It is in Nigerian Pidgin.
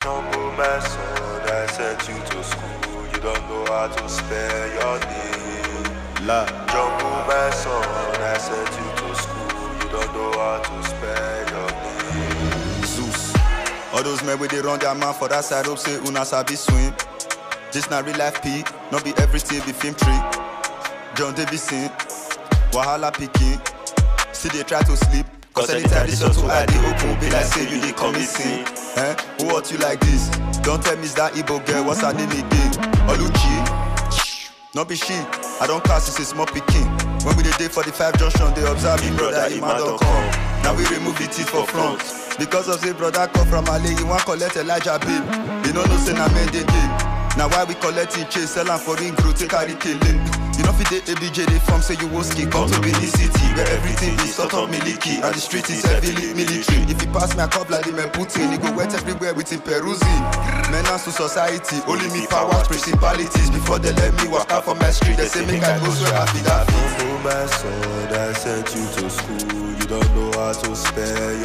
Jumbo my son, I sent you to school. You don't know how to spell your name. La. Jumbo my son, I sent you to school. You don't know how to spell your name. Zeus. All those men where they run their mouth for that side hope say una sabi swim. This not real life P, not be everything be film trick. John Davison, Wahala picking. See they try to sleep. Cause anytime this your two ID open, be like say you dey commit sin. Who want you like this? Don't tell me it's that Igbo girl, what's her name again? Oluchi? Not be she, I don't cast, it's a small picking. When we dey 45 junction, they observe me, brother, Iman.com. Now we remove the teeth for front. Because of say brother come from Ale, you want collect Elijah babe. You don't know say na men they did. Now why we collect in chase, sell am for ring road, take carry killing. You know fit the ABJ they form say you woski. Come to Benin City where everything is sort of milky and the street is heavily military. If you pass me a cup like the man Putin, you go wet everywhere with him Peruzzi. Menace to society, only me powers, principalities. Before they let me walk out from my street, they say make I go swear happy that. Jumbo my son, I sent you to school. You don't know how to spell